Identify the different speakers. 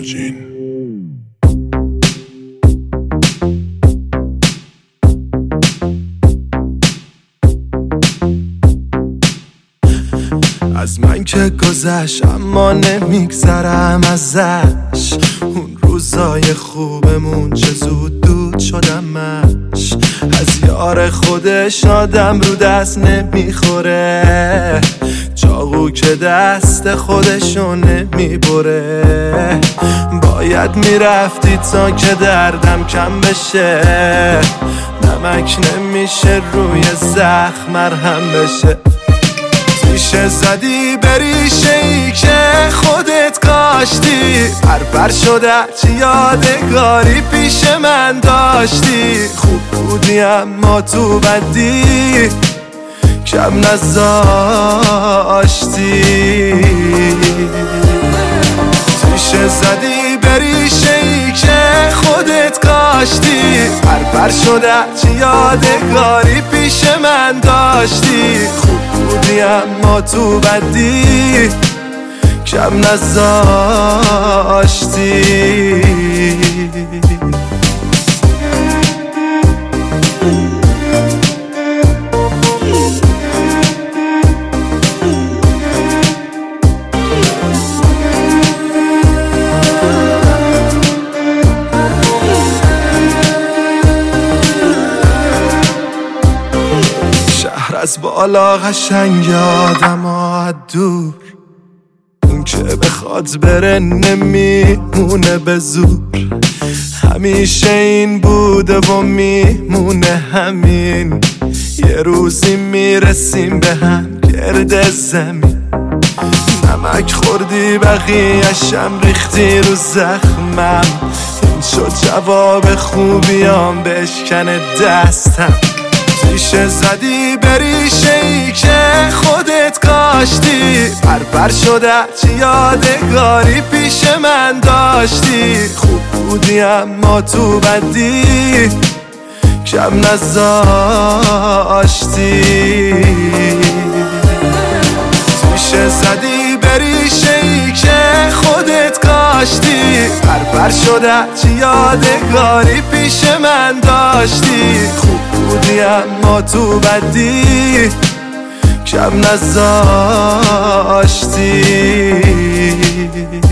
Speaker 1: دوجین. از من که گذشت اما نمیگذرم ازش، اون روزای خوبمون چه زود دود شدمش. از یار خودش آدم رو دست نمیخوره، چاقو که دست خودشو نمیبره. باید میرفتی تا که دردم کم بشه، نمک نمیشه روی زخم مرهم بشه. ریشه زدی به ریشه ای که خودت کاشتی، پرپر شده چه یادگاری پیش من داشتی. خوب بودی اما تو بدی کم نذاشتی. ریشه زدی به ریشه ای که خودت کاشتی، پرپر شده چه یادگاری پیش من داشتی. خوب بودی اما تو بدی کم نذاشتی. از بالا قشنگ آدم دور، اون که بخواد بره نمیمونه به زور. همیشه این بوده و میمونه همین، یه روزی میرسیم به هم گرد زمین. نمک خوردی بقیه‌شم ریختی رو زخمم، این شد جواب خوبیام بشکن دستم. ریشه زدی به ریشه ای که خودت کاشتی، پرپر شده چه یادگاری پیش من داشتی. خوب بودی اما تو بدی کم نذاشتی. ریشه زدی به ریشه ای که خودت کاشتی، پرپر شده چه یادگاری پیش من داشتی. خوب بودی اما تو بدی کم نذاشتی.